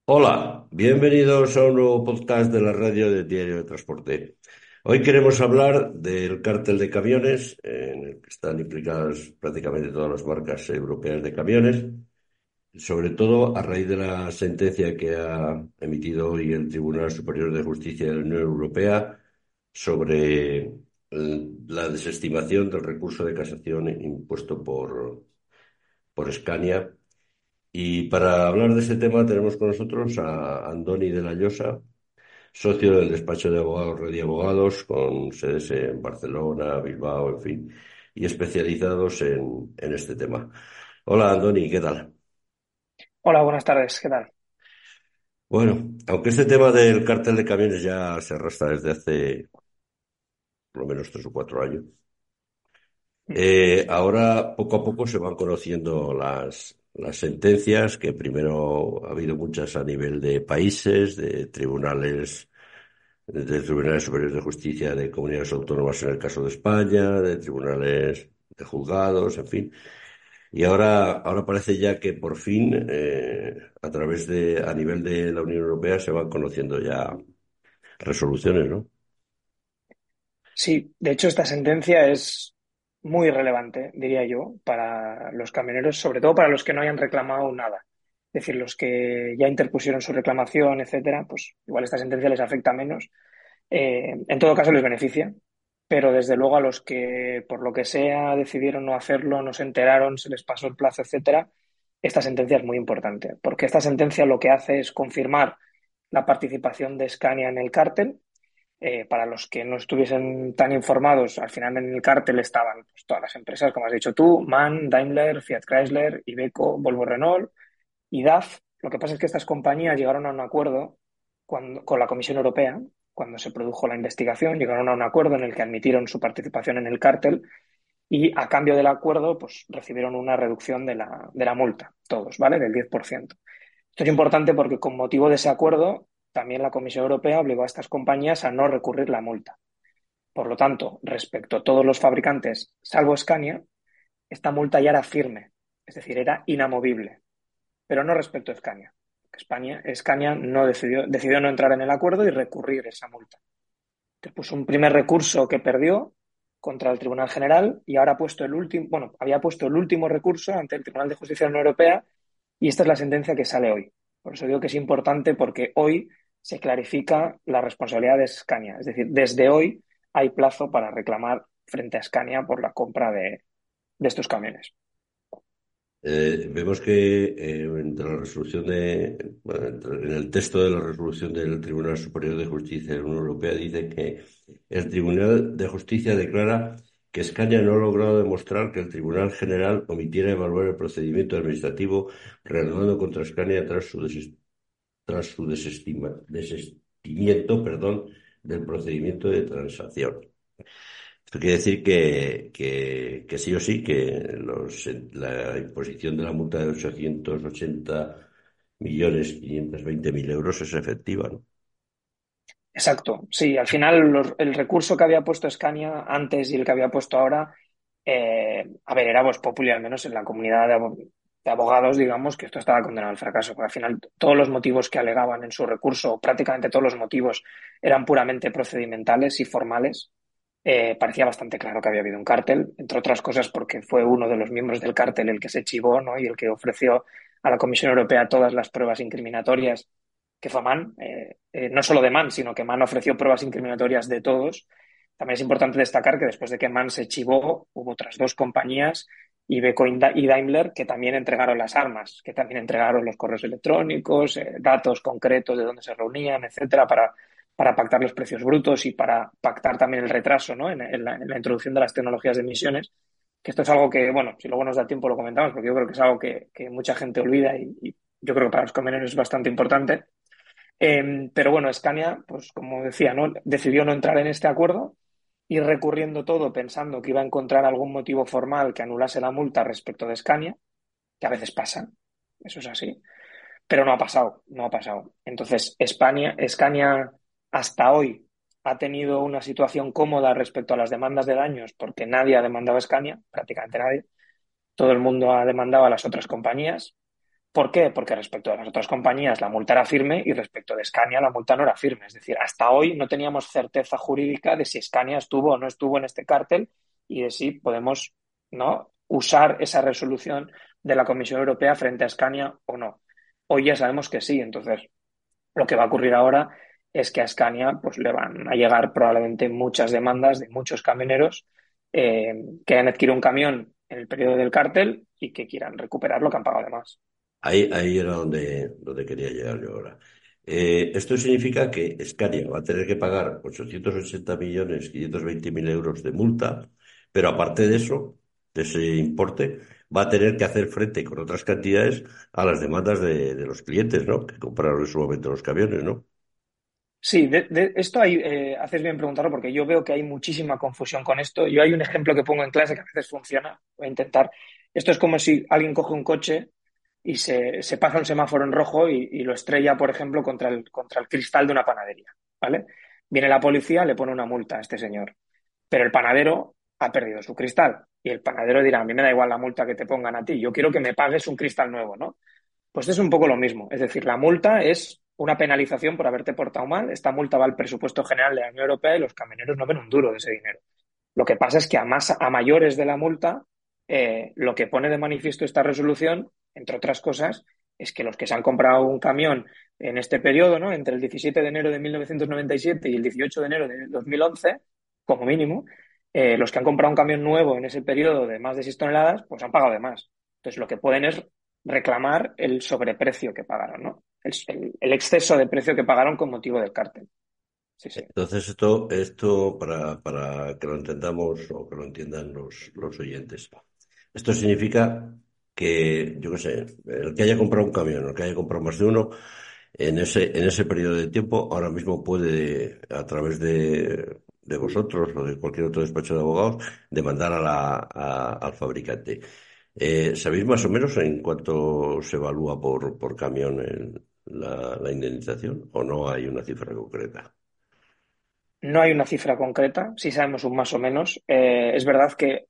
Hola, bienvenidos a un nuevo podcast de la radio de Diario de Transporte. Hoy queremos hablar del cártel de camiones, en el que están implicadas prácticamente todas las marcas europeas de camiones, sobre todo a raíz de la sentencia que ha emitido hoy el Tribunal Superior de Justicia de la Unión Europea sobre la desestimación del recurso de casación impuesto por Scania. Y para hablar de este tema tenemos con nosotros a Andoni de la Llosa, socio del despacho de abogados Red y Abogados, con sedes en Barcelona, Bilbao, en fin, y especializados en este tema. Hola, Andoni, ¿qué tal? Hola, buenas tardes, ¿qué tal? Bueno, aunque este tema del cártel de camiones ya se arrastra desde hace por lo menos 3 o 4 años, ahora poco a poco se van conociendo las sentencias, que primero ha habido muchas a nivel de países, de tribunales, de tribunales superiores de justicia de comunidades autónomas en el caso de España, de tribunales de juzgados, en fin. Y ahora parece ya que por fin, a nivel de la Unión Europea, se van conociendo ya resoluciones, ¿no? Sí, de hecho esta sentencia es muy relevante, diría yo, para los camioneros, sobre todo para los que no hayan reclamado nada. Es decir, los que ya interpusieron su reclamación, etcétera, pues igual esta sentencia les afecta menos. En todo caso les beneficia, pero desde luego a los que por lo que sea decidieron no hacerlo, no se enteraron, se les pasó el plazo, etcétera, esta sentencia es muy importante, porque esta sentencia lo que hace es confirmar la participación de Scania en el cártel. Para los que no estuviesen tan informados, al final en el cártel estaban pues, todas las empresas, como has dicho tú, MAN, Daimler, Fiat Chrysler, Iveco, Volvo Renault y DAF. Lo que pasa es que estas compañías llegaron a un acuerdo con la Comisión Europea, cuando se produjo la investigación, llegaron a un acuerdo en el que admitieron su participación en el cártel y a cambio del acuerdo pues, recibieron una reducción de la multa, todos, ¿vale? Del 10%. Esto es importante porque con motivo de ese acuerdo también la Comisión Europea obligó a estas compañías a no recurrir la multa. Por lo tanto, respecto a todos los fabricantes, salvo Scania, esta multa ya era firme, es decir, era inamovible, pero no respecto a Scania. Scania no decidió no entrar en el acuerdo y recurrir esa multa. Entonces puso un primer recurso que perdió contra el Tribunal General y ahora ha puesto el último, bueno, había puesto el último recurso ante el Tribunal de Justicia de la Unión Europea y esta es la sentencia que sale hoy. Por eso digo que es importante porque hoy se clarifica la responsabilidad de Scania. Es decir, desde hoy hay plazo para reclamar frente a Scania por la compra de estos camiones. Vemos que entre la resolución bueno, en el texto de la resolución del Tribunal Superior de Justicia de la Unión Europea dice que el Tribunal de Justicia declara que Escaña no ha logrado demostrar que el Tribunal General omitiera evaluar el procedimiento administrativo reanudado contra Escaña tras su desistimiento, perdón, del procedimiento de transacción. Esto quiere decir que sí o sí, la imposición de la multa de 880.520.000 euros es efectiva, ¿no? Exacto, sí, al final el recurso que había puesto Scania antes y el que había puesto ahora, a ver, era Vox Populi, al menos en la comunidad de abogados, digamos, que esto estaba condenado al fracaso, porque al final todos los motivos que alegaban en su recurso, prácticamente todos los motivos, eran puramente procedimentales y formales. Parecía bastante claro que había habido un cártel, entre otras cosas porque fue uno de los miembros del cártel el que se chivó, ¿no? Y el que ofreció a la Comisión Europea todas las pruebas incriminatorias que fue MAN, no solo de MAN, sino que MAN ofreció pruebas incriminatorias de todos. También es importante destacar que después de que MAN se chivó, hubo otras dos compañías, Iveco y Daimler, que también entregaron las armas, que también entregaron los correos electrónicos, datos concretos de dónde se reunían, etcétera, para pactar los precios brutos y para pactar también el retraso, ¿no? En la introducción de las tecnologías de emisiones. Que esto es algo que, bueno, si luego nos da tiempo lo comentamos, porque yo creo que es algo que mucha gente olvida y yo creo que para los camioneros es bastante importante. Pero bueno, Scania, pues como decía, ¿no? Decidió no entrar en este acuerdo y recurriendo todo pensando que iba a encontrar algún motivo formal que anulase la multa respecto de Scania, que a veces pasa, eso es así, pero no ha pasado, no ha pasado. Entonces, Scania hasta hoy ha tenido una situación cómoda respecto a las demandas de daños porque nadie ha demandado a Scania, prácticamente nadie. Todo el mundo ha demandado a las otras compañías. ¿Por qué? Porque respecto a las otras compañías la multa era firme y respecto de Scania la multa no era firme. Es decir, hasta hoy no teníamos certeza jurídica de si Scania estuvo o no estuvo en este cártel y de si podemos, ¿no?, usar esa resolución de la Comisión Europea frente a Scania o no. Hoy ya sabemos que sí. Entonces, lo que va a ocurrir ahora es que a Scania pues, le van a llegar probablemente muchas demandas de muchos camioneros que hayan adquirido un camión en el periodo del cártel y que quieran recuperar lo que han pagado de más. Ahí era donde quería llegar yo ahora. Esto significa que Scania va a tener que pagar 880.520.000 euros de multa, pero aparte de eso, de ese importe, va a tener que hacer frente con otras cantidades a las demandas de los clientes, ¿no? Que compraron en su momento los camiones, ¿no? Sí, de esto hay, haces bien preguntarlo porque yo veo que hay muchísima confusión con esto. Yo hay un ejemplo que pongo en clase que a veces funciona. Voy a intentar. Esto es como si alguien coge un coche y se pasa un semáforo en rojo y lo estrella, por ejemplo, contra el cristal de una panadería, ¿vale? Viene la policía, le pone una multa a este señor, pero el panadero ha perdido su cristal y el panadero dirá, a mí me da igual la multa que te pongan a ti, yo quiero que me pagues un cristal nuevo, ¿no? Pues es un poco lo mismo. Es decir, la multa es una penalización por haberte portado mal. Esta multa va al presupuesto general de la Unión Europea y los camioneros no ven un duro de ese dinero. Lo que pasa es que a mayores de la multa, lo que pone de manifiesto esta resolución, entre otras cosas, es que los que se han comprado un camión en este periodo, ¿no?, entre el 17 de enero de 1997 y el 18 de enero de 2011, como mínimo, los que han comprado un camión nuevo en ese periodo de más de 6 toneladas, pues han pagado de más. Entonces, lo que pueden es reclamar el sobreprecio que pagaron, ¿no? El exceso de precio que pagaron con motivo del cártel. Sí, sí. Entonces, esto para que lo entendamos o que lo entiendan los oyentes. Esto significa que, yo qué sé, el que haya comprado un camión, el que haya comprado más de uno, en ese periodo de tiempo, ahora mismo puede, a través de vosotros o de cualquier otro despacho de abogados, demandar al fabricante. ¿Sabéis más o menos en cuánto se evalúa por camión la indemnización o no hay una cifra concreta? No hay una cifra concreta, sí sabemos un más o menos. Es verdad que,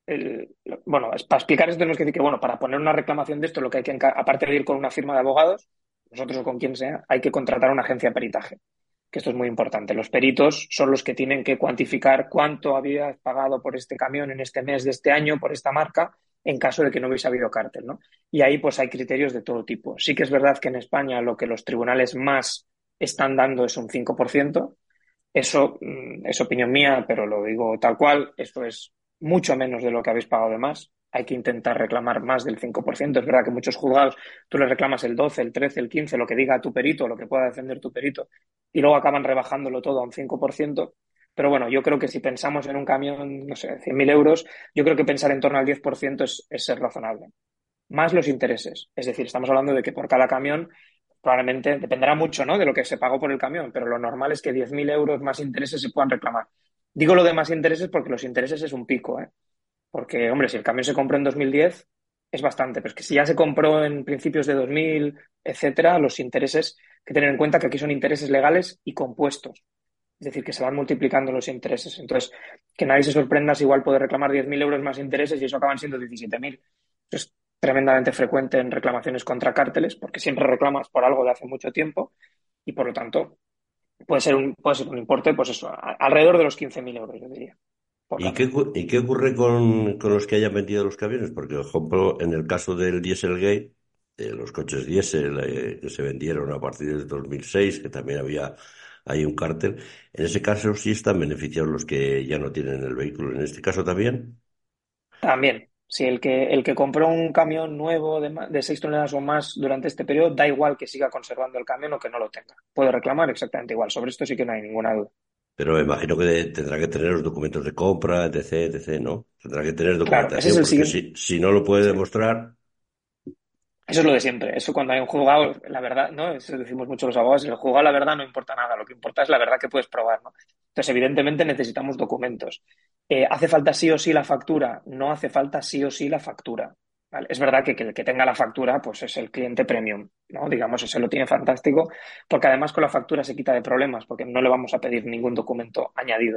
bueno, para explicar esto tenemos que decir que, bueno, para poner una reclamación de esto, lo que hay que, aparte de ir con una firma de abogados, nosotros o con quien sea, hay que contratar una agencia de peritaje, que esto es muy importante. Los peritos son los que tienen que cuantificar cuánto habías pagado por este camión en este mes de este año, por esta marca, en caso de que no hubiese habido cártel, ¿no? Y ahí pues hay criterios de todo tipo. Sí que es verdad que en España lo que los tribunales más están dando es un 5%. Eso es opinión mía, pero lo digo tal cual. Esto es mucho menos de lo que habéis pagado de más. Hay que intentar reclamar más del 5%. Es verdad que muchos juzgados tú le reclamas el 12, el 13, el 15, lo que diga tu perito, lo que pueda defender tu perito, y luego acaban rebajándolo todo a un 5%. Pero bueno, yo creo que si pensamos en un camión, no sé, 100.000 euros, yo creo que pensar en torno al 10% es ser razonable. Más los intereses. Es decir, estamos hablando de que por cada camión probablemente dependerá mucho, ¿no?, de lo que se pagó por el camión, pero lo normal es que 10.000 euros más intereses se puedan reclamar. Digo lo de más intereses porque los intereses es un pico, ¿eh? Porque, hombre, si el camión se compró en 2010 es bastante, pero es que si ya se compró en principios de 2000, etcétera, los intereses, hay que tener en cuenta que aquí son intereses legales y compuestos. Es decir, que se van multiplicando los intereses. Entonces, que nadie se sorprenda si igual puede reclamar 10.000 euros más intereses y eso acaban siendo 17.000. Es tremendamente frecuente en reclamaciones contra cárteles porque siempre reclamas por algo de hace mucho tiempo y, por lo tanto, puede ser un importe, pues eso, alrededor de los 15.000 euros, yo diría, por ¿Y qué, camión. ocu- y qué ocurre con los que hayan vendido los camiones? Porque, por ejemplo, en el caso del Dieselgate, de los coches diésel que se vendieron a partir del 2006, que también hay un cártel, en ese caso sí están beneficiados los que ya no tienen el vehículo. En este caso también, También, si el que compró un camión nuevo de 6 toneladas o más durante este periodo, da igual que siga conservando el camión o que no lo tenga. Puede reclamar exactamente igual. Sobre esto sí que no hay ninguna duda. pero imagino que tendrá que tener los documentos de compra, etc., etc., ¿no? Tendrá que tener Claro, ese es documentación, el porque siguiente. si no lo puede Sí. demostrar, Eso es lo de siempre. Eso cuando hay un juzgado, la verdad, ¿no? Eso decimos mucho los abogados, en el juzgado la verdad no importa nada, lo que importa es la verdad que puedes probar, ¿no? Entonces, evidentemente necesitamos documentos. ¿Hace falta sí o sí la factura? No hace falta sí o sí la factura. ¿Vale? Es verdad que el que tenga la factura, pues es el cliente premium, ¿no? Digamos, ese lo tiene fantástico, porque además con la factura se quita de problemas, porque no le vamos a pedir ningún documento añadido.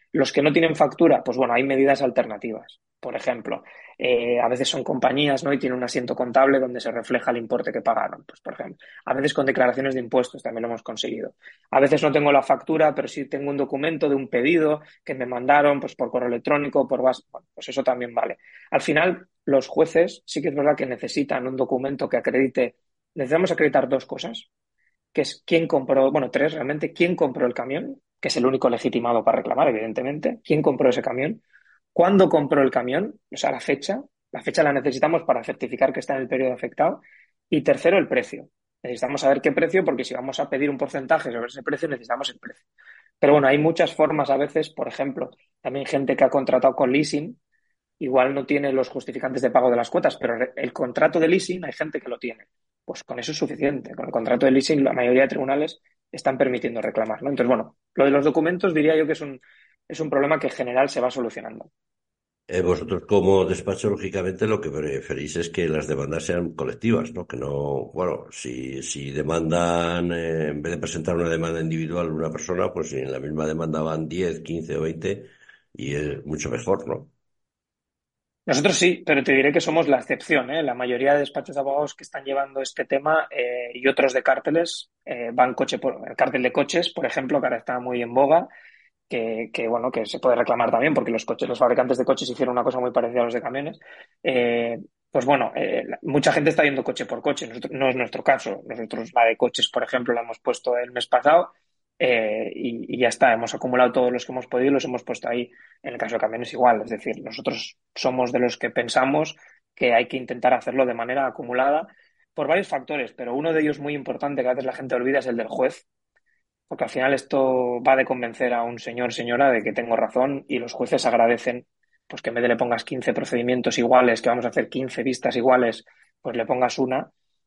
Los que no tienen factura, pues bueno, hay medidas alternativas. Por ejemplo, a veces son compañías, ¿no? Y tienen un asiento contable donde se refleja el importe que pagaron. Pues, por ejemplo, a veces con declaraciones de impuestos también lo hemos conseguido. A veces no tengo la factura, pero sí tengo un documento de un pedido que me mandaron, pues por correo electrónico, por base. Bueno, pues eso también vale. Al final, los jueces sí que es verdad que necesitan un documento que acredite. Necesitamos acreditar dos cosas, que es quién compró, bueno, tres realmente, quién compró el camión, que es el único legitimado para reclamar, evidentemente, quién compró ese camión, cuándo compró el camión, o sea, la fecha la necesitamos para certificar que está en el periodo afectado, y tercero, el precio. Necesitamos saber qué precio, porque si vamos a pedir un porcentaje sobre ese precio, necesitamos el precio. Pero bueno, hay muchas formas a veces, por ejemplo, también gente que ha contratado con leasing, igual no tiene los justificantes de pago de las cuotas, pero el contrato de leasing hay gente que lo tiene. Pues con eso es suficiente. Con el contrato de leasing la mayoría de tribunales están permitiendo reclamar, ¿no? Entonces, bueno, lo de los documentos diría yo que es un problema que en general se va solucionando. Vosotros como despacho, lógicamente, lo que preferís es que las demandas sean colectivas, ¿no? Que no, bueno, si demandan, en vez de presentar una demanda individual una persona, pues si en la misma demanda van 10, 15 o 20, y es mucho mejor, ¿no? Nosotros sí, pero te diré que somos la excepción, ¿eh? La mayoría de despachos de abogados que están llevando este tema y otros de cárteles van coche por el cártel de coches, por ejemplo, que ahora está muy en boga, bueno, que se puede reclamar también porque los fabricantes de coches hicieron una cosa muy parecida a los de camiones. Pues bueno, mucha gente está yendo coche por coche. No es nuestro caso. Nosotros la de coches, por ejemplo, la hemos puesto el mes pasado y ya está. Hemos acumulado todos los que hemos podido y los hemos puesto ahí. En el caso de camiones igual. Es decir, nosotros somos de los que pensamos que hay que intentar hacerlo de manera acumulada por varios factores, pero uno de ellos muy importante que a veces la gente olvida es el del juez, porque al final esto va de convencer a un señor, señora, de que tengo razón y los jueces agradecen pues que en vez de le pongas 15 procedimientos iguales, que vamos a hacer 15 vistas iguales, pues le pongas una.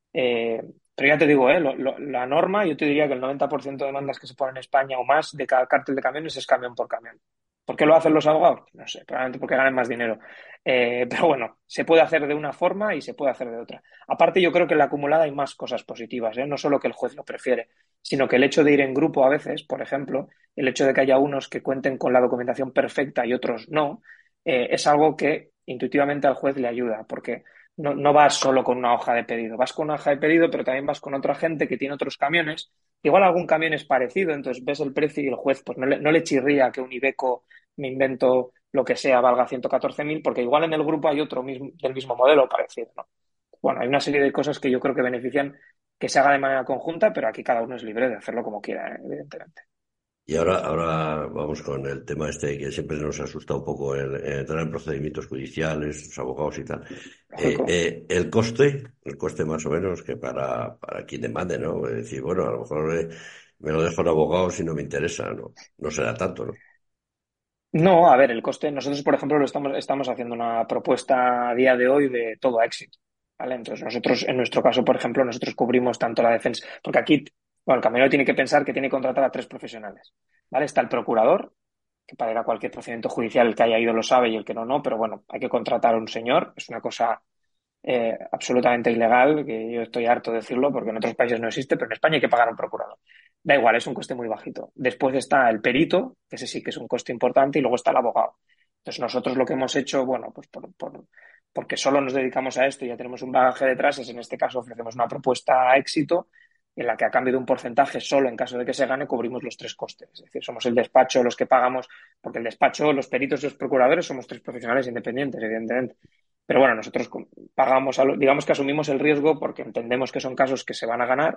Pero ya te digo, la norma, yo te diría que el 90% de demandas que se ponen en España o más de cada cártel de camiones es camión por camión. ¿Por qué lo hacen los abogados? No sé, probablemente porque ganen más dinero. Pero bueno, se puede hacer de una forma y se puede hacer de otra. Aparte, yo creo que en la acumulada hay más cosas positivas, ¿eh? No solo que el juez lo prefiere, sino que el hecho de ir en grupo a veces, por ejemplo, el hecho de que haya unos que cuenten con la documentación perfecta y otros no, es algo que intuitivamente al juez le ayuda, porque no vas solo con una hoja de pedido, vas con una hoja de pedido, pero también vas con otra gente que tiene otros camiones. Igual algún camión es parecido, entonces ves el precio y el juez pues no le chirría que un Iveco, me invento lo que sea, valga 114.000, porque igual en el grupo hay otro del mismo modelo parecido, ¿no? Bueno, hay una serie de cosas que yo creo que benefician que se haga de manera conjunta, pero aquí cada uno es libre de hacerlo como quiera, evidentemente. Y ahora vamos con el tema este que siempre nos asusta un poco, entrar en procedimientos judiciales, los abogados y tal. Lógico. El coste más o menos que para quien demande, ¿no? Es decir, bueno, a lo mejor me lo dejo en abogado si no me interesa, ¿no? No será tanto, ¿no? No, a ver, el coste, nosotros, por ejemplo, estamos haciendo una propuesta a día de hoy de todo a éxito, ¿vale? Entonces, nosotros, en nuestro caso, por ejemplo, nosotros cubrimos tanto la defensa, porque aquí, bueno, el camionero tiene que pensar que tiene que contratar a tres profesionales, ¿vale? Está el procurador, que para ir a cualquier procedimiento judicial, el que haya ido lo sabe y el que no, no, pero bueno, hay que contratar a un señor, es una cosa absolutamente ilegal, que yo estoy harto de decirlo porque en otros países no existe, pero en España hay que pagar a un procurador. Da igual, es un coste muy bajito. Después está el perito, que ese sí que es un coste importante, y luego está el abogado. Entonces nosotros lo que hemos hecho, bueno, pues porque solo nos dedicamos a esto y ya tenemos un bagaje detrás, es en este caso ofrecemos una propuesta a éxito en la que a cambio de un porcentaje solo en caso de que se gane cubrimos los tres costes. Es decir, somos el despacho los que pagamos, porque el despacho, los peritos y los procuradores somos tres profesionales independientes, evidentemente. Pero bueno, nosotros pagamos, digamos que asumimos el riesgo porque entendemos que son casos que se van a ganar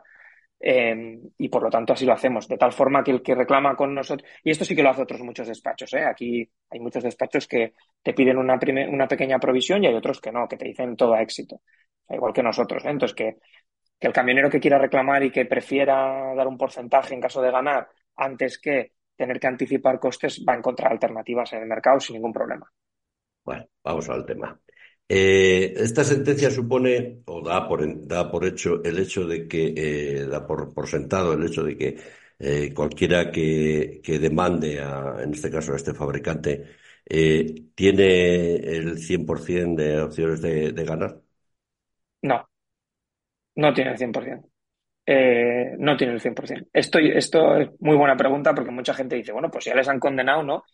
y por lo tanto así lo hacemos, de tal forma que el que reclama con nosotros, y esto sí que lo hace otros muchos despachos, ¿eh? Aquí hay muchos despachos que te piden una pequeña provisión y hay otros que no, que te dicen todo a éxito, igual que nosotros, ¿eh? Entonces que el camionero que quiera reclamar y que prefiera dar un porcentaje en caso de ganar antes que tener que anticipar costes va a encontrar alternativas en el mercado sin ningún problema. Bueno, vamos al tema. Esta sentencia supone, o da por hecho el hecho de que, da por sentado el hecho de que cualquiera que demande, en este caso a este fabricante, tiene el 100% de opciones de ganar. No, no tiene el 100%. No tiene el 100%. Esto es muy buena pregunta porque mucha gente dice, bueno, pues ya les han condenado, ¿no?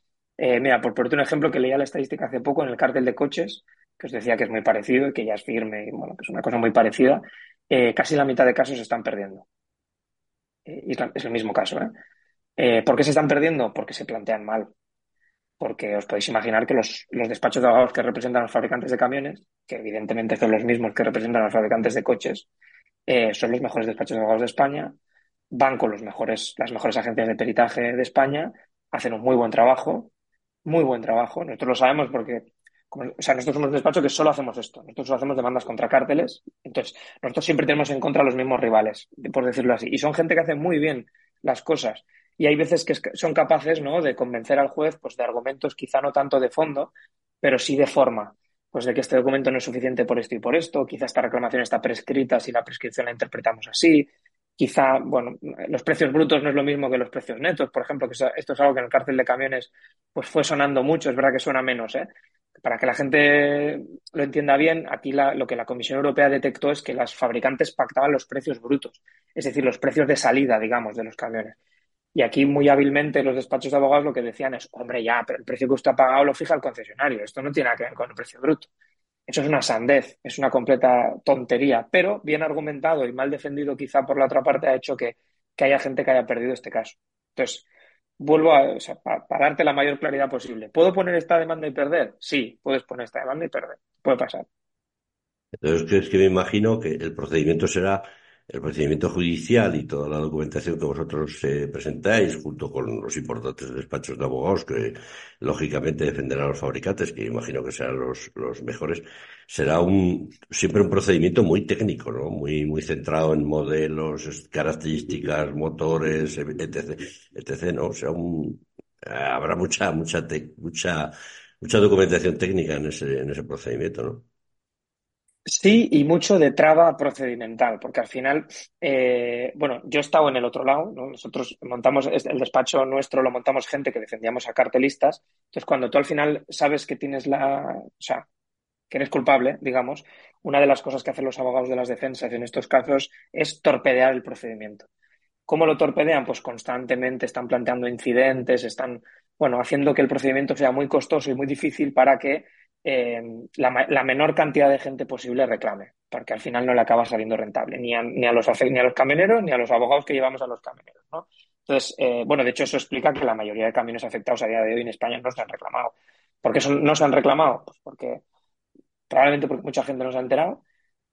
Mira, por ponerte un ejemplo que leía la estadística hace poco en el cártel de coches, que os decía que es muy parecido y que ya es firme y bueno, que es una cosa muy parecida, casi la mitad de casos se están perdiendo. Y es el mismo caso, ¿eh? ¿Por qué se están perdiendo? Porque se plantean mal. Porque os podéis imaginar que los despachos de abogados que representan a los fabricantes de camiones, que evidentemente son los mismos que representan a los fabricantes de coches, son los mejores despachos de abogados de España, van con las mejores agencias de peritaje de España, hacen un muy buen trabajo. Nosotros lo sabemos porque, o sea, nosotros somos un despacho que solo hacemos esto. Nosotros solo hacemos demandas contra cárteles. Entonces, nosotros siempre tenemos en contra a los mismos rivales, por decirlo así. Y son gente que hace muy bien las cosas. Y hay veces que son capaces, ¿no?, de convencer al juez, pues, de argumentos quizá no tanto de fondo, pero sí de forma. Pues de que este documento no es suficiente por esto y por esto, quizá esta reclamación está prescrita si la prescripción la interpretamos así, quizá, bueno, los precios brutos no es lo mismo que los precios netos, por ejemplo, que esto es algo que en el cártel de camiones pues fue sonando mucho, es verdad que suena menos, ¿eh? Para que la gente lo entienda bien, aquí lo que la Comisión Europea detectó es que las fabricantes pactaban los precios brutos, es decir, los precios de salida, digamos, de los camiones. Y aquí muy hábilmente los despachos de abogados lo que decían es, hombre, ya, pero el precio que usted ha pagado lo fija el concesionario, esto no tiene nada que ver con el precio bruto. Eso es una sandez, es una completa tontería, pero bien argumentado y mal defendido quizá por la otra parte ha hecho que haya gente que haya perdido este caso. Entonces, o sea, para darte la mayor claridad posible. ¿Puedo poner esta demanda y perder? Sí, puedes poner esta demanda y perder. Puede pasar. Entonces, es que me imagino que el procedimiento será el procedimiento judicial y toda la documentación que vosotros presentáis, junto con los importantes despachos de abogados que, lógicamente, defenderán a los fabricantes, que imagino que serán los mejores, será siempre un procedimiento muy técnico, ¿no? Muy centrado en modelos, características, motores, etc., etc., ¿no? O sea, habrá mucha documentación técnica en ese procedimiento, ¿no? Sí, y mucho de traba procedimental, porque al final, bueno, yo he estado en el otro lado, ¿no? Nosotros montamos, el despacho nuestro lo montamos gente que defendíamos a cartelistas. Entonces, cuando tú al final sabes que tienes o sea, que eres culpable, digamos, una de las cosas que hacen los abogados de las defensas en estos casos es torpedear el procedimiento. ¿Cómo lo torpedean? Pues constantemente están planteando incidentes, están, bueno, haciendo que el procedimiento sea muy costoso y muy difícil para que la menor cantidad de gente posible reclame, porque al final no le acaba saliendo rentable, ni a los camioneros ni a los abogados que llevamos a los camioneros, ¿no? Entonces, bueno, de hecho eso explica que la mayoría de camiones afectados a día de hoy en España no se han reclamado. ¿Por qué no se han reclamado? Pues probablemente porque mucha gente no se ha enterado,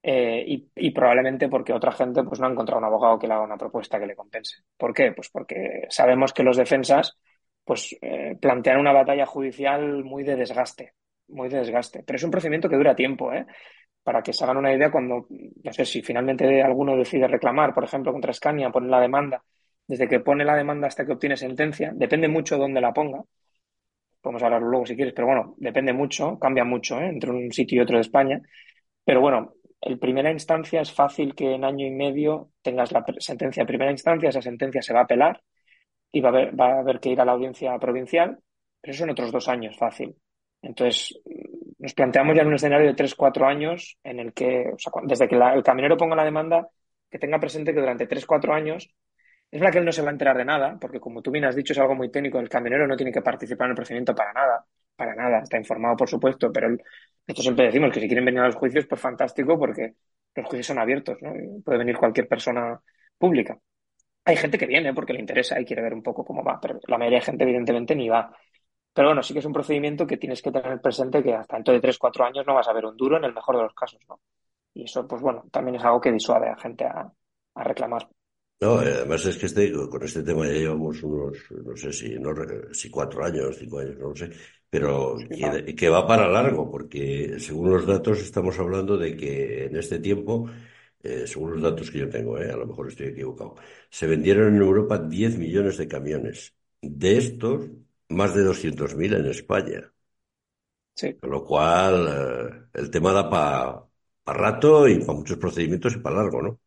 y probablemente porque otra gente pues no ha encontrado un abogado que le haga una propuesta que le compense. ¿Por qué? Pues porque sabemos que los defensas pues plantean una batalla judicial muy de desgaste. Pero es un procedimiento que dura tiempo, ¿eh? Para que se hagan una idea, cuando, no sé, si finalmente alguno decide reclamar, por ejemplo, contra Scania, poner la demanda, desde que pone la demanda hasta que obtiene sentencia, depende mucho de dónde la ponga. Podemos hablarlo luego si quieres, pero bueno, depende mucho, cambia mucho, ¿eh?, entre un sitio y otro de España. Pero bueno, en primera instancia es fácil que en año y medio tengas la sentencia de primera instancia, esa sentencia se va a apelar y va a haber que ir a la audiencia provincial, pero eso en otros 2 años fácil. Entonces, nos planteamos ya en un escenario de 3, 4 años en el que, o sea, desde que el camionero ponga la demanda, que tenga presente que durante 3, 4 años es verdad que él no se va a enterar de nada, porque como tú bien has dicho, es algo muy técnico. El camionero no tiene que participar en el procedimiento para nada. Está informado, por supuesto, pero nosotros siempre decimos que si quieren venir a los juicios, pues fantástico, porque los juicios son abiertos, ¿no? Y puede venir cualquier persona pública. Hay gente que viene porque le interesa y quiere ver un poco cómo va, pero la mayoría de gente, evidentemente, ni va. Pero bueno, sí que es un procedimiento que tienes que tener presente que hasta dentro de 3, 4 años no vas a ver un duro en el mejor de los casos, ¿no? Y eso, pues bueno, también es algo que disuade a gente a reclamar. No, además es que con este tema ya llevamos unos, no sé si 4 años, 5 años, no lo sé, pero Sí, que va para largo, porque según los datos estamos hablando de que en este tiempo, según los datos que yo tengo, a lo mejor estoy equivocado, se vendieron en Europa 10 millones de camiones. De estos, más de 200.000 en España. sí. Con lo cual, el tema da para rato y para muchos procedimientos y para largo, ¿no?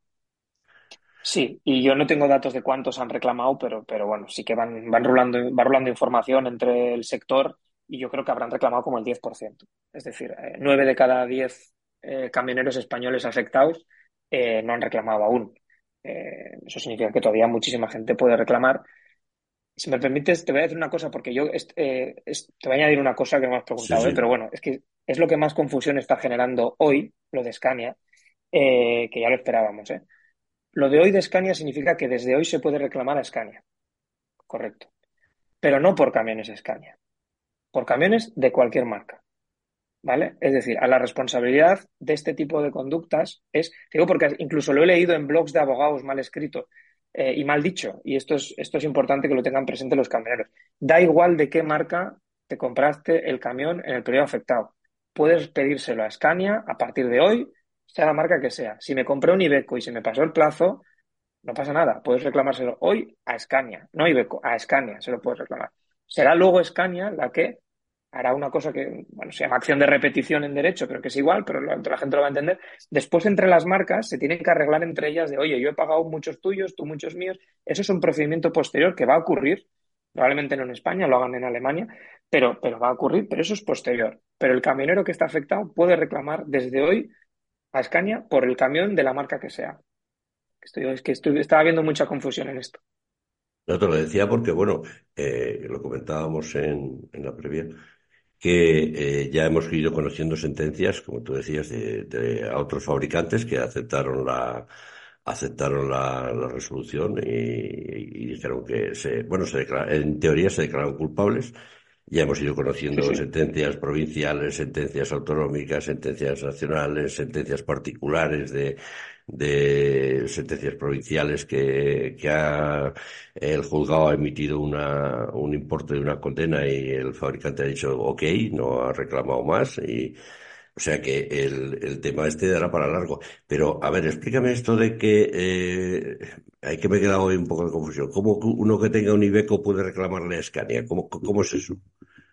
Sí, y yo no tengo datos de cuántos han reclamado, pero bueno, sí que va rolando información entre el sector y yo creo que habrán reclamado como el 10%. Es decir, 9 de cada 10 camioneros españoles afectados no han reclamado aún. Eso significa que todavía muchísima gente puede reclamar. Si me permites, te voy a decir una cosa, porque te voy a añadir una cosa que no me has Sí, preguntado, ¿eh? Pero sí. bueno, es que es lo que más confusión está generando hoy, lo de Scania, que ya lo esperábamos, ¿eh? Lo de hoy de Scania significa que desde hoy se puede reclamar a Scania, correcto, pero no por camiones Scania, por camiones de cualquier marca. ¿Vale? Es decir, a la responsabilidad de este tipo de conductas digo porque incluso lo he leído en blogs de abogados mal escrito y mal dicho, y esto es importante que lo tengan presente los camioneros. Da igual de qué marca te compraste el camión en el periodo afectado. Puedes pedírselo a Scania a partir de hoy, sea la marca que sea. Si me compré un Iveco y se me pasó el plazo, no pasa nada. Puedes reclamárselo hoy a Scania, no a Iveco, a Scania se lo puedes reclamar. Será luego Scania la que hará una cosa que, bueno, se llama acción de repetición en derecho, creo que es igual, pero la gente lo va a entender. Después, entre las marcas, se tienen que arreglar entre ellas de, oye, yo he pagado muchos tuyos, tú muchos míos. Eso es un procedimiento posterior que va a ocurrir, probablemente no en España, lo hagan en Alemania, pero va a ocurrir, pero eso es posterior. Pero el camionero que está afectado puede reclamar desde hoy a Scania por el camión de la marca que sea. Estaba viendo mucha confusión en esto. No te lo decía porque, bueno, lo comentábamos en la previa, que ya hemos ido conociendo sentencias, como tú decías, a otros fabricantes que aceptaron la resolución y dijeron que bueno, en teoría se declararon culpables. Ya hemos ido Sí, conociendo sí, sentencias provinciales, sentencias autonómicas, sentencias nacionales, sentencias particulares de sentencias provinciales el juzgado ha emitido un importe de una condena y el fabricante ha dicho ok, no ha reclamado más o sea que el tema este dará para largo. Pero, a ver, explícame esto de que hay que me he quedado hoy un poco de confusión. ¿Cómo que uno que tenga un Iveco puede reclamarle a Scania? ¿Cómo es eso?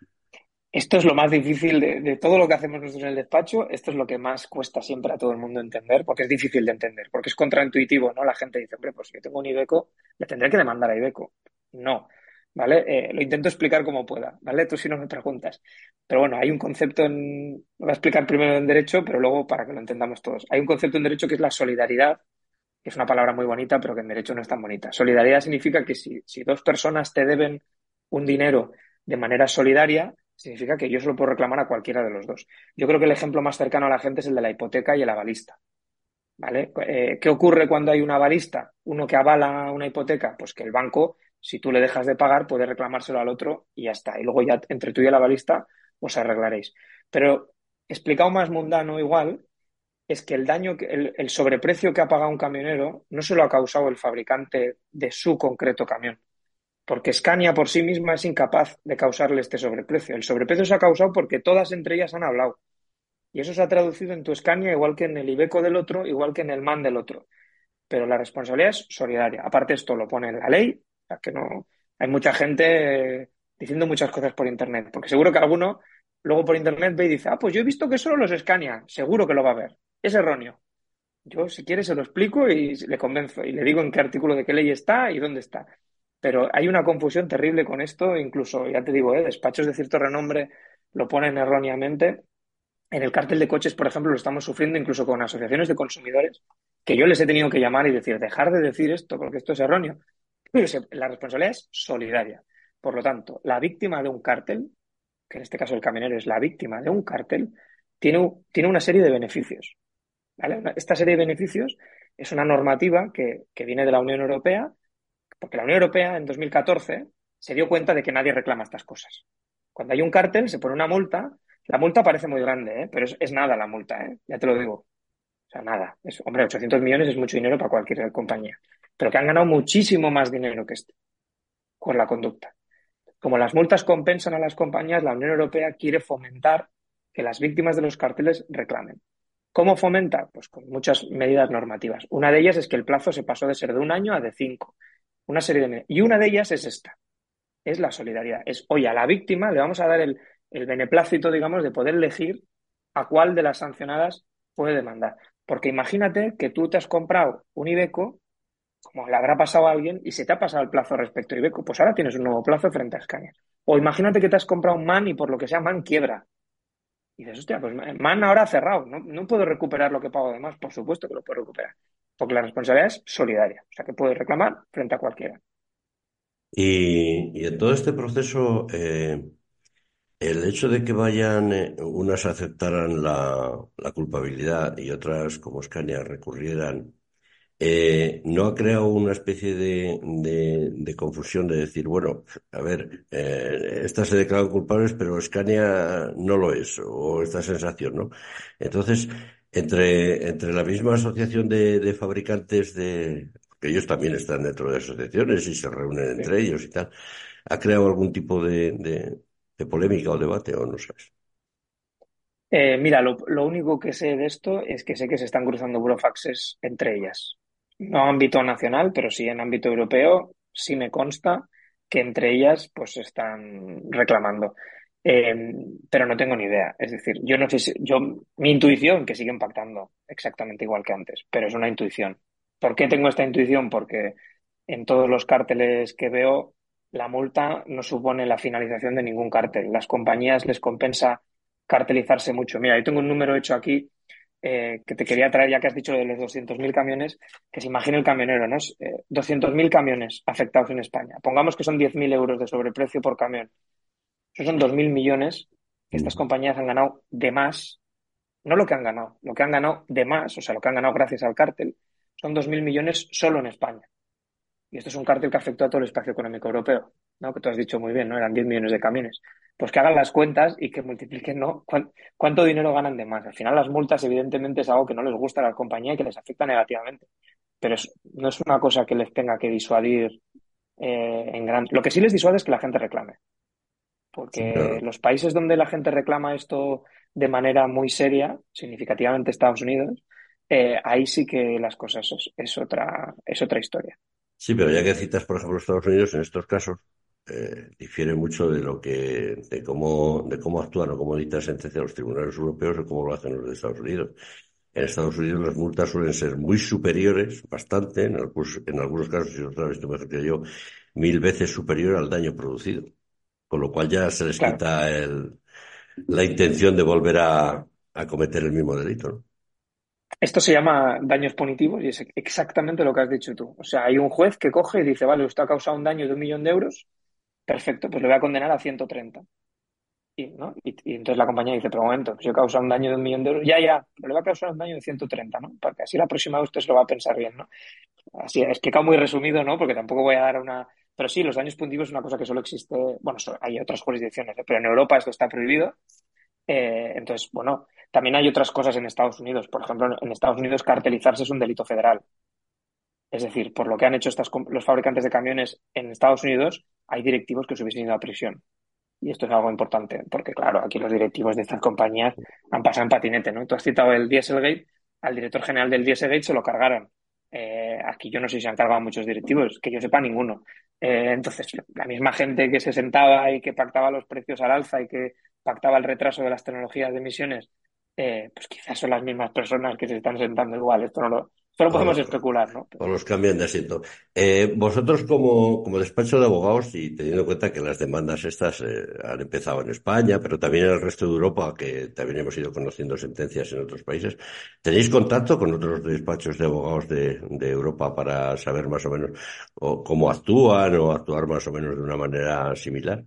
esto es lo más difícil de todo lo que hacemos nosotros en el despacho. Esto es lo que más cuesta siempre a todo el mundo entender, porque es difícil de entender, porque es contraintuitivo, ¿no? La gente dice, hombre, pues si yo tengo un Iveco, le tendré que demandar a Iveco. No, ¿vale? Lo intento explicar como pueda, ¿vale? Tú si no me preguntas. Pero bueno, hay un concepto lo voy a explicar primero en derecho, pero luego para que lo entendamos todos. Hay un concepto en derecho que es la solidaridad, que es una palabra muy bonita, pero que en derecho no es tan bonita. Solidaridad significa que si dos personas te deben un dinero de manera solidaria, significa que yo se lo puedo reclamar a cualquiera de los dos. Yo creo que el ejemplo más cercano a la gente es el de la hipoteca y el avalista. ¿Vale? ¿Qué ocurre cuando hay un avalista? Uno que avala una hipoteca, pues que el banco, si tú le dejas de pagar, puede reclamárselo al otro y ya está. Y luego ya entre tú y el avalista os arreglaréis. Pero explicado más mundano igual, es que el daño, el sobreprecio que ha pagado un camionero no se lo ha causado el fabricante de su concreto camión, porque Scania por sí misma es incapaz de causarle este sobreprecio. El sobreprecio se ha causado porque todas entre ellas han hablado. Y eso se ha traducido en tu Scania igual que en el Iveco del otro, igual que en el MAN del otro. Pero la responsabilidad es solidaria. Aparte, esto lo pone en la ley, o sea que no. Hay mucha gente diciendo muchas cosas por internet, porque seguro que alguno luego por internet ve y dice, ah, pues yo he visto que solo los Scania, seguro que lo va a ver. Es erróneo. Yo, si quieres, se lo explico y le convenzo y le digo en qué artículo de qué ley está y dónde está. Pero hay una confusión terrible con esto, incluso, ya te digo, despachos de cierto renombre lo ponen erróneamente. En el cártel de coches, por ejemplo, lo estamos sufriendo incluso con asociaciones de consumidores, que yo les he tenido que llamar y decir, dejar de decir esto, porque esto es erróneo. Pero la responsabilidad es solidaria. Por lo tanto, la víctima de un cártel, que en este caso el camionero es la víctima de un cártel, tiene una serie de beneficios. ¿Vale? Esta serie de beneficios es una normativa que viene de la Unión Europea, porque la Unión Europea en 2014 se dio cuenta de que nadie reclama estas cosas. Cuando hay un cártel, se pone una multa. La multa parece muy grande, ¿eh? Pero es nada la multa, ¿eh? Ya te lo digo. O sea, nada. Hombre, 800 millones es mucho dinero para cualquier compañía. Pero que han ganado muchísimo más dinero que esto con la conducta. Como las multas compensan a las compañías, la Unión Europea quiere fomentar que las víctimas de los carteles reclamen. ¿Cómo fomenta? Pues con muchas medidas normativas. Una de ellas es que el plazo se pasó de ser de un año a de 5. Una serie de medidas. Y una de ellas es esta, es la solidaridad. Es, oye, a la víctima le vamos a dar el beneplácito, digamos, de poder elegir a cuál de las sancionadas puede demandar. Porque imagínate que tú te has comprado un Iveco, como le habrá pasado a alguien, y se te ha pasado el plazo respecto a Iveco, pues ahora tienes un nuevo plazo frente a Scania. O imagínate que te has comprado un MAN y por lo que sea MAN quiebra. Y dices, hostia, pues MAN ahora ha cerrado, no puedo recuperar lo que pago de más. Por supuesto que lo puedo recuperar, porque la responsabilidad es solidaria, o sea que puedes reclamar frente a cualquiera. Y en todo este proceso, el hecho de que vayan, unas aceptaran la culpabilidad y otras, como Scania, recurrieran, ¿no ha creado una especie de confusión de decir, bueno, a ver, estas se declaran culpables, pero Scania no lo es, o esta sensación, ¿no? Entonces, entre la misma asociación de fabricantes que ellos también están dentro de asociaciones y se reúnen Sí. entre ellos y tal, ¿ha creado algún tipo de polémica o debate o no sabes? Mira, lo único que sé de esto es que sé que se están cruzando burofaxes entre ellas. No a ámbito nacional, pero sí en ámbito europeo, sí me consta que entre ellas pues se están reclamando. Eh, pero no tengo ni idea. Es decir, yo no sé mi intuición que sigue impactando exactamente igual que antes, pero es una intuición. ¿Por qué tengo esta intuición? Porque en todos los cárteles que veo, la multa no supone la finalización de ningún cártel. Las compañías les compensa cartelizarse mucho. Mira, yo tengo un número hecho aquí que te quería traer, ya que has dicho de los 200.000 camiones, que se imagine el camionero, ¿no? 200.000 camiones afectados en España. Pongamos que son 10.000 euros de sobreprecio por camión. Esos son 2.000 millones que estas Mm. compañías han ganado de más, no lo que han ganado de más, o sea, lo que han ganado gracias al cártel, son 2.000 millones solo en España. Y esto es un cártel que afectó a todo el espacio económico europeo, ¿no? Que tú has dicho muy bien, ¿no? Eran 10 millones de camiones. Pues que hagan las cuentas y que multipliquen, ¿no? ¿Cuánto dinero ganan de más? Al final las multas, evidentemente, es algo que no les gusta a la compañía y que les afecta negativamente. Pero no es una cosa que les tenga que disuadir en gran... Lo que sí les disuade es que la gente reclame. Sí, Porque claro. los países donde la gente reclama esto de manera muy seria, significativamente Estados Unidos, ahí sí que las cosas es otra historia. Sí, pero ya que citas, por ejemplo, Estados Unidos, en estos casos difiere mucho de cómo actúan o cómo dictan sentencia los tribunales europeos o cómo lo hacen los de Estados Unidos. En Estados Unidos las multas suelen ser muy superiores, bastante, en algunos casos, y otra vez tú mejor que yo, 1000 veces superior al daño producido. Con lo cual ya se les Claro. quita la intención de volver a cometer el mismo delito, ¿no? Esto se llama daños punitivos y es exactamente lo que has dicho tú. O sea, hay un juez que coge y dice, vale, usted ha causado un daño de 1.000.000 de euros, perfecto, pues le voy a condenar a 130. ¿No? Y entonces la compañía dice, pero un momento, pues yo he causado un daño de 1.000.000 de euros, ya, pero le va a causar un daño de 130, ¿no? Porque así la próxima vez usted se lo va a pensar bien, ¿no? Así, es que queda muy resumido, ¿no? Porque tampoco voy a dar una... Pero sí, los daños punitivos es una cosa que solo existe, bueno, hay otras jurisdicciones, ¿eh? Pero en Europa esto está prohibido. Entonces, bueno, también hay otras cosas en Estados Unidos. Por ejemplo, en Estados Unidos cartelizarse es un delito federal. Es decir, por lo que han hecho los fabricantes de camiones en Estados Unidos, hay directivos que se hubiesen ido a prisión. Y esto es algo importante, porque claro, aquí los directivos de estas compañías han pasado en patinete, ¿no? Tú has citado el Dieselgate, al director general del Dieselgate se lo cargaron. Aquí yo no sé si se han cargado muchos directivos, que yo sepa ninguno. Entonces, la misma gente que se sentaba y que pactaba los precios al alza y que pactaba el retraso de las tecnologías de emisiones, pues quizás son las mismas personas que se están sentando igual. Esto lo O, podemos lo- especular, ¿no? o los cambian de asiento. Vosotros como despacho de abogados y teniendo en cuenta que las demandas estas han empezado en España, pero también en el resto de Europa, que también hemos ido conociendo sentencias en otros países, ¿tenéis contacto con otros despachos de abogados de Europa para saber más o menos cómo actúan o actuar más o menos de una manera similar?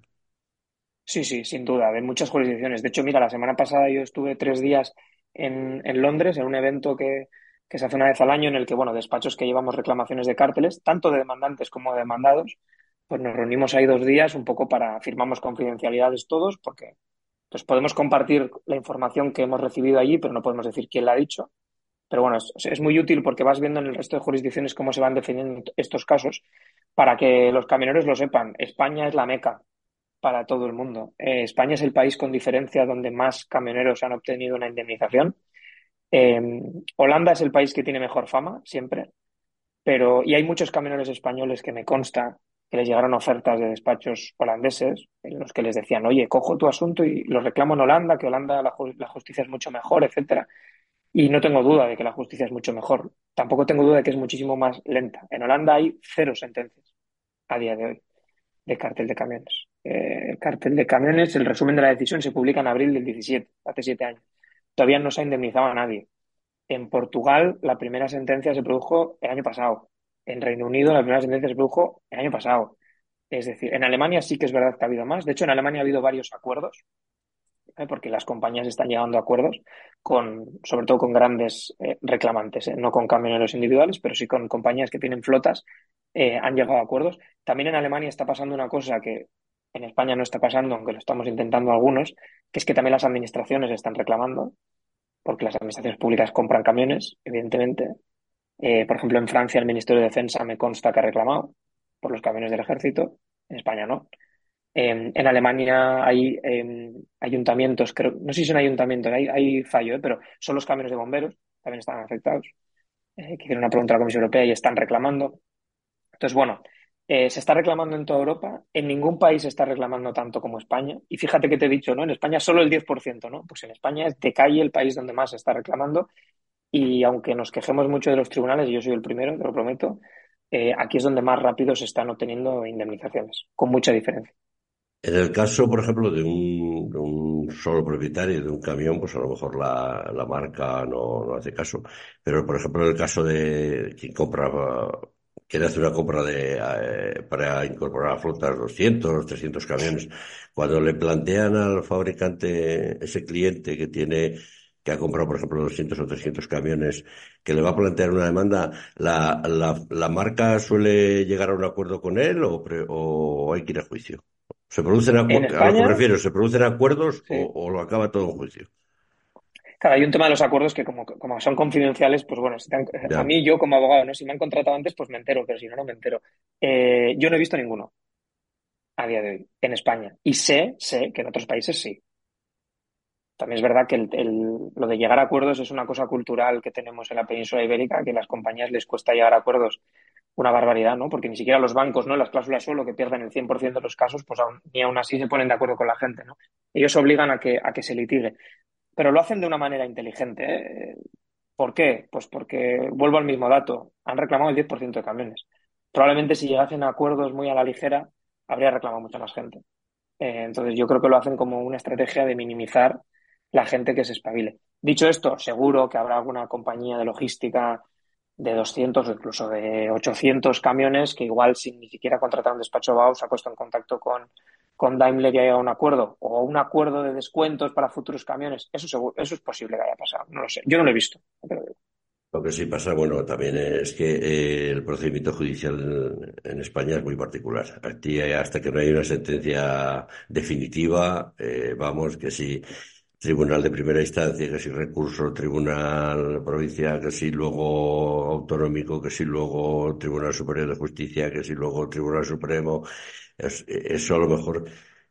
Sí, sí, sin duda, de muchas jurisdicciones. De hecho, mira, la semana pasada yo estuve 3 días en Londres en un evento que se hace una vez al año en el que, bueno, despachos que llevamos reclamaciones de cárteles, tanto de demandantes como de demandados, pues nos reunimos ahí 2 días un poco para firmamos confidencialidades todos, porque pues podemos compartir la información que hemos recibido allí, pero no podemos decir quién la ha dicho. Pero bueno, es muy útil porque vas viendo en el resto de jurisdicciones cómo se van definiendo estos casos para que los camioneros lo sepan. España es la meca para todo el mundo. España es el país con diferencia donde más camioneros han obtenido una indemnización. Eh, Holanda es el país que tiene mejor fama, siempre, y hay muchos camioneros españoles que me consta que les llegaron ofertas de despachos holandeses en los que les decían, oye, cojo tu asunto y lo reclamo en Holanda, que Holanda la justicia es mucho mejor, etcétera. Y no tengo duda de que la justicia es mucho mejor. Tampoco tengo duda de que es muchísimo más lenta. En Holanda hay 0 sentencias a día de hoy de cartel de camiones. El cartel de camiones, el resumen de la decisión se publica en abril del 17, hace 7 años. Todavía no se ha indemnizado a nadie. En Portugal, la primera sentencia se produjo el año pasado. En Reino Unido, la primera sentencia se produjo el año pasado. Es decir, en Alemania sí que es verdad que ha habido más. De hecho, en Alemania ha habido varios acuerdos, porque las compañías están llegando a acuerdos sobre todo con grandes reclamantes, no con camioneros individuales, pero sí con compañías que tienen flotas, han llegado a acuerdos. También en Alemania está pasando una cosa que en España no está pasando, aunque lo estamos intentando algunos, que es que también las administraciones están reclamando, porque las administraciones públicas compran camiones, evidentemente. Por ejemplo, en Francia el Ministerio de Defensa me consta que ha reclamado por los camiones del ejército, en España no. En Alemania hay ayuntamientos, creo, no sé si son ayuntamientos, hay fallo, pero son los camiones de bomberos, también están afectados, que hicieron una pregunta a la Comisión Europea y están reclamando. Entonces, bueno, se está reclamando en toda Europa, en ningún país se está reclamando tanto como España. Y fíjate que te he dicho, ¿no? En España solo el 10%, ¿no? Pues en España es de calle el país donde más se está reclamando. Y aunque nos quejemos mucho de los tribunales, y yo soy el primero, te lo prometo, aquí es donde más rápido se están obteniendo indemnizaciones, con mucha diferencia. En el caso, por ejemplo, de un solo propietario de un camión, pues a lo mejor la marca no hace caso. Pero, por ejemplo, en el caso de quien compra, quiere hacer una compra para incorporar a flotas 200, 300 camiones, cuando le plantean al fabricante, ese cliente que ha comprado, por ejemplo, 200 o 300 camiones, que le va a plantear una demanda, ¿la marca suele llegar a un acuerdo con él o hay que ir a juicio? ¿Se producen En a lo que me España, refiero, se producen acuerdos sí. o lo acaba todo en juicio? Claro, hay un tema de los acuerdos que como son confidenciales, pues bueno, a Ya. mí yo como abogado, ¿no? Si me han contratado antes, pues me entero, pero si no, no me entero. Yo no he visto ninguno a día de hoy en España. Y sé que en otros países sí. También es verdad que lo de llegar a acuerdos es una cosa cultural que tenemos en la península ibérica, que a las compañías les cuesta llegar a acuerdos una barbaridad, ¿no? Porque ni siquiera los bancos, ¿no? Las cláusulas suelo que pierden el 100% de los casos, pues ni aún así se ponen de acuerdo con la gente, ¿no? Ellos obligan a que se litigue. Pero lo hacen de una manera inteligente, ¿eh? ¿Por qué? Pues porque, vuelvo al mismo dato, han reclamado el 10% de camiones. Probablemente si llegasen a acuerdos muy a la ligera, habría reclamado mucha más gente. Entonces yo creo que lo hacen como una estrategia de minimizar la gente que se espabile. Dicho esto, seguro que habrá alguna compañía de logística de 200 o incluso de 800 camiones que igual sin ni siquiera contratar un despacho BAU se ha puesto en contacto con Daimler y haya un acuerdo o un acuerdo de descuentos para futuros camiones. Eso seguro, eso es posible que haya pasado. No lo sé. Yo no lo he visto. Pero Lo que sí pasa, bueno, también es que el procedimiento judicial en España es muy particular. Aquí, hasta que no hay una sentencia definitiva, vamos, que si tribunal de primera instancia, que si recurso, tribunal provincial, que si luego autonómico, que si luego Tribunal Superior de Justicia, que si luego Tribunal Supremo, eso a lo mejor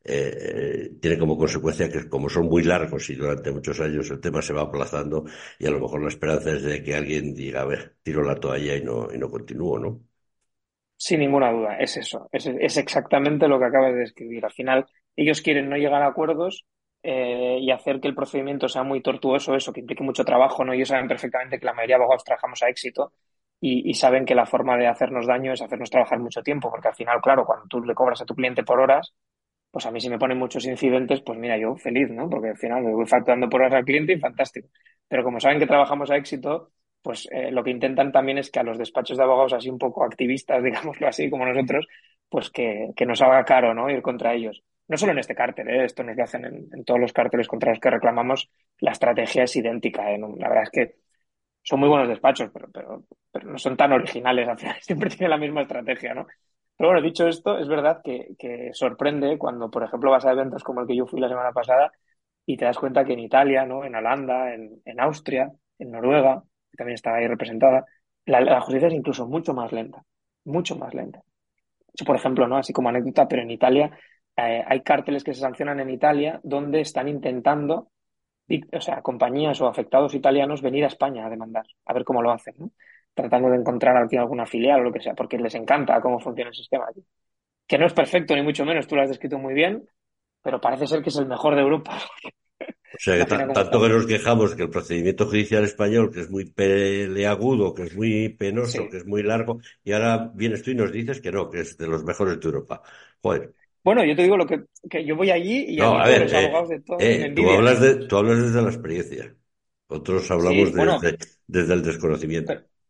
tiene como consecuencia que como son muy largos y durante muchos años el tema se va aplazando y a lo mejor la esperanza es de que alguien diga, a ver, tiro la toalla y no continúo, ¿no? sin ninguna duda, es eso. Es exactamente lo que acabas de describir. Al final, ellos quieren no llegar a acuerdos y hacer que el procedimiento sea muy tortuoso, eso, que implique mucho trabajo, ¿no? Ellos saben perfectamente que la mayoría de abogados trabajamos a éxito y saben que la forma de hacernos daño es hacernos trabajar mucho tiempo, porque al final, claro, cuando tú le cobras a tu cliente por horas, pues a mí si me ponen muchos incidentes, pues mira, yo feliz, ¿no? Porque al final me voy facturando por horas al cliente y fantástico. Pero como saben que trabajamos a éxito, pues lo que intentan también es que a los despachos de abogados así un poco activistas, digámoslo así, como nosotros, pues que nos haga caro, ¿no? Ir contra ellos. No solo en este cártel, ¿eh? Esto nos lo hacen en todos los cárteles contra los que reclamamos. La estrategia es idéntica, ¿eh? La verdad es que son muy buenos despachos, pero no son tan originales. Al final siempre tienen la misma estrategia, ¿no? Pero bueno, dicho esto, es verdad que sorprende cuando, por ejemplo, vas a eventos como el que yo fui la semana pasada y te das cuenta que en Italia, ¿no? En Holanda, en Austria, en Noruega, que también está ahí representada, la justicia es incluso mucho más lenta, mucho más lenta. Yo, por ejemplo, ¿no? Así como anécdota, pero en Italia hay cárteles que se sancionan en Italia donde están intentando, o sea, compañías o afectados italianos venir a España a demandar, a ver cómo lo hacen, ¿no? Tratando de encontrar aquí alguna filial o lo que sea, porque les encanta cómo funciona el sistema aquí. Que no es perfecto, ni mucho menos, tú lo has descrito muy bien, pero parece ser que es el mejor de Europa. O sea que Imagina cómo tanto que estamos. nos quejamos que el procedimiento judicial español, que es muy peleagudo, que es muy penoso, que Sí. es muy largo, y ahora vienes tú y nos dices que no, que es de los mejores de Europa. Joder. Bueno, yo te digo lo que yo voy allí y a No, mí a todos ver, los abogados de todo me envidian, ¿eh? tú hablas desde la experiencia. Otros Sí, hablamos bueno, desde el desconocimiento.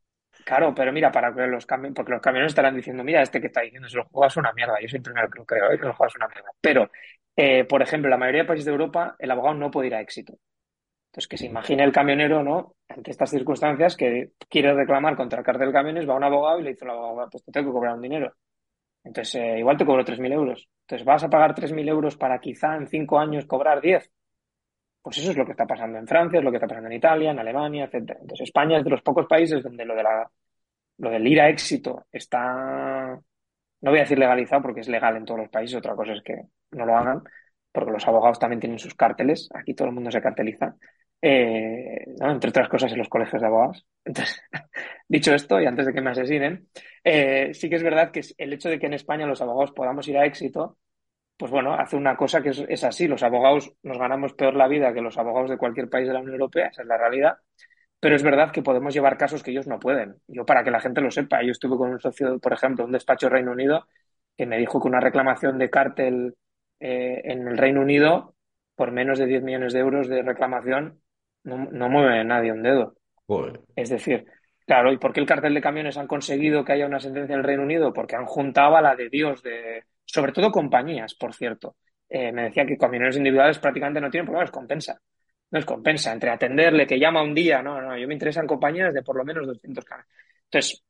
Claro, pero mira, para que porque los camiones estarán diciendo, mira, este que está diciendo, si lo juegas es una mierda. Yo soy el primero que lo creo, que lo juegas es una mierda. Pero, por ejemplo, en la mayoría de países de Europa, el abogado no puede ir a éxito. Entonces, que se imagine el camionero, ¿no? Ante estas circunstancias, que quiere reclamar contra el cartel de camiones, va a un abogado y le dice al abogado, pues te tengo que cobrar un dinero. Entonces, igual te cobro 3.000 euros. Entonces, ¿vas a pagar 3.000 euros para quizá en 5 años cobrar 10? Pues eso es lo que está pasando en Francia, es lo que está pasando en Italia, en Alemania, etcétera. Entonces, España es de los pocos países donde lo del ir a éxito está, no voy a decir legalizado porque es legal en todos los países, otra cosa es que no lo hagan, porque los abogados también tienen sus cárteles, aquí todo el mundo se carteliza, ¿no? Entre otras cosas en los colegios de abogados. Entonces, dicho esto, y antes de que me asesinen, sí que es verdad que el hecho de que en España los abogados podamos ir a éxito, pues bueno, hace una cosa que es así, los abogados nos ganamos peor la vida que los abogados de cualquier país de la Unión Europea, esa es la realidad, pero es verdad que podemos llevar casos que ellos no pueden. Yo, para que la gente lo sepa, yo estuve con un socio, por ejemplo, de un despacho de Reino Unido, que me dijo que una reclamación de cártel en el Reino Unido, por menos de 10 millones de euros de reclamación, no mueve nadie un dedo. Joder. Es decir, claro, ¿y por qué el cartel de camiones han conseguido que haya una sentencia en el Reino Unido? Porque han juntado a la de Dios, sobre todo compañías, por cierto. Me decía que camioneros individuales prácticamente no tienen problemas, compensa. No es compensa, entre atenderle, que llama un día, no, yo me interesan compañías de por lo menos 200 camiones. Entonces,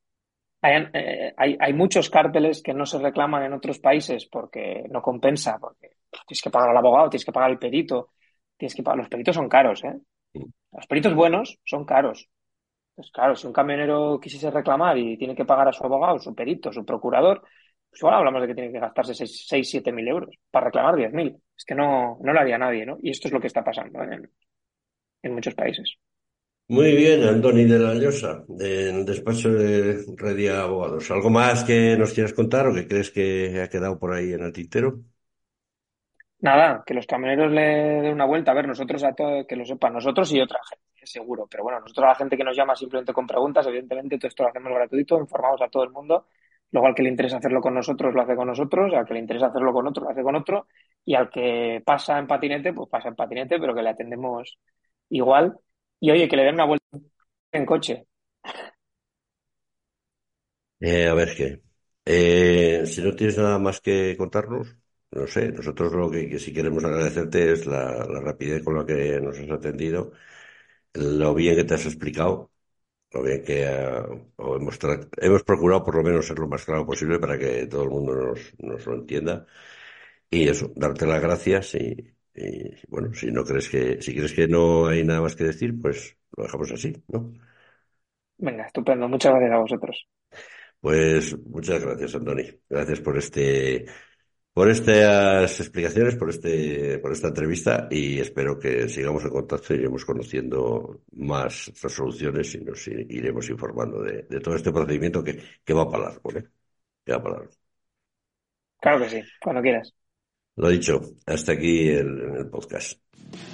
hay muchos cárteles que no se reclaman en otros países porque no compensa, porque tienes que pagar al abogado, tienes que pagar al perito, tienes que pagar. Los peritos son caros, ¿eh? Los peritos buenos son caros. Pues claro, si un camionero quisiese reclamar y tiene que pagar a su abogado, su perito, su procurador, pues igual hablamos de que tiene que gastarse 6 7 mil euros para reclamar 10.000. Es que no lo haría nadie, ¿no? Y esto es lo que está pasando en muchos países. Muy bien, Andoni de la Llosa, del despacho de Redia Abogados. ¿Algo más que nos quieras contar o que crees que ha quedado por ahí en el tintero? Nada, que los camioneros le den una vuelta. A ver, nosotros a todo, que lo sepan, nosotros y otra gente, seguro. Pero bueno, nosotros a la gente que nos llama simplemente con preguntas, evidentemente todo esto lo hacemos gratuito, informamos a todo el mundo. Luego al que le interesa hacerlo con nosotros, lo hace con nosotros. Al que le interesa hacerlo con otro, lo hace con otro. Y al que pasa en patinete, pues pasa en patinete, pero que le atendemos igual. Y oye, que le den una vuelta en coche. A ver qué. Si no tienes nada más que contarnos, no sé, nosotros lo que sí queremos agradecerte es la rapidez con la que nos has atendido, lo bien que te has explicado, lo bien que o hemos procurado por lo menos ser lo más claro posible para que todo el mundo nos lo entienda. Y eso, darte las gracias bueno, si crees que no hay nada más que decir, pues lo dejamos así, ¿no? Venga, estupendo. Muchas gracias a vosotros. Pues muchas gracias, Antoni. Gracias por estas explicaciones, por esta entrevista y espero que sigamos en contacto y iremos conociendo más resoluciones y nos iremos informando de todo este procedimiento que va para largo, ¿eh? Que va para largo. Claro que sí, cuando quieras. Lo dicho, hasta aquí el podcast.